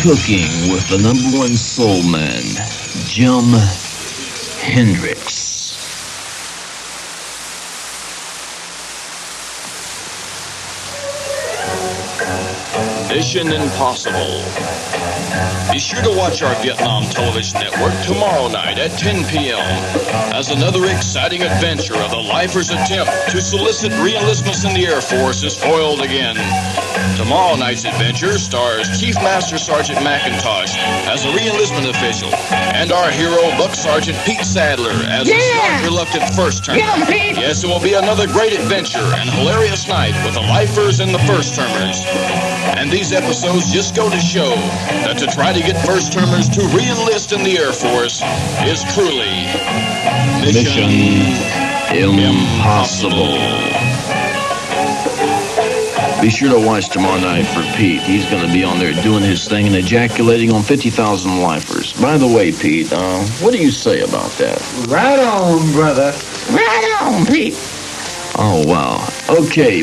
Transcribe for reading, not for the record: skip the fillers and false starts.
Cooking with the #1 soul man, Jim Hendrix. Mission Impossible. Be sure to watch our Vietnam Television Network tomorrow night at 10 p.m. as another exciting adventure of the lifers' attempt to solicit re-enlistments in the Air Force is foiled again. Tomorrow night's adventure stars Chief Master Sergeant McIntosh as a re-enlistment official and our hero Buck Sergeant Pete Sadler as a smart, reluctant first-termer. Yes, it will be another great adventure and hilarious night with the lifers and the first-termers. And these episodes just go to show that to try to get first-termers to re-enlist in the Air Force is truly Mission Impossible. Be sure to watch tomorrow night for Pete. He's going to be on there doing his thing and ejaculating on 50,000 lifers. By the way, Pete, what do you say about that? Right on, brother. Right on, Pete. Oh, wow. Okay.